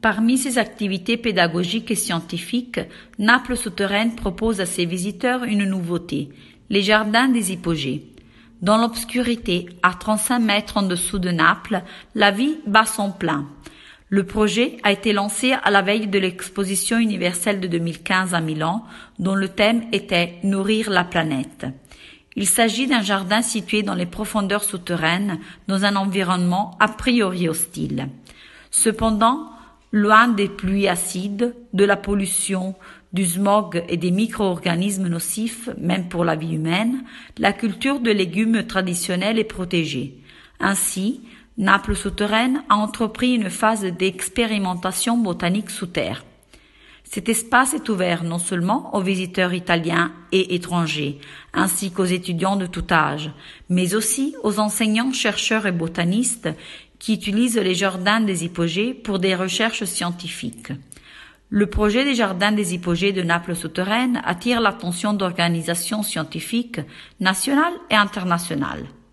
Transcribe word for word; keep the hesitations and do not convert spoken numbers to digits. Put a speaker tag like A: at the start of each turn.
A: Parmi ses activités pédagogiques et scientifiques, Naples souterraine propose à ses visiteurs une nouveauté, les jardins des hypogées. Dans l'obscurité, à trente-cinq mètres en dessous de Naples, la vie bat son plein. Le projet a été lancé à la veille de l'exposition universelle de deux mille quinze à Milan, dont le thème était « Nourrir la planète ». Il s'agit d'un jardin situé dans les profondeurs souterraines, dans un environnement a priori hostile. Cependant, loin des pluies acides, de la pollution, du smog et des micro-organismes nocifs, même pour la vie humaine, la culture de légumes traditionnels est protégée. Ainsi, Naples souterraine a entrepris une phase d'expérimentation botanique sous terre. Cet espace est ouvert non seulement aux visiteurs italiens et étrangers, ainsi qu'aux étudiants de tout âge, mais aussi aux enseignants, chercheurs et botanistes qui utilisent les jardins des hypogées pour des recherches scientifiques. Le projet des jardins des hypogées de Naples souterraine attire l'attention d'organisations scientifiques nationales et internationales.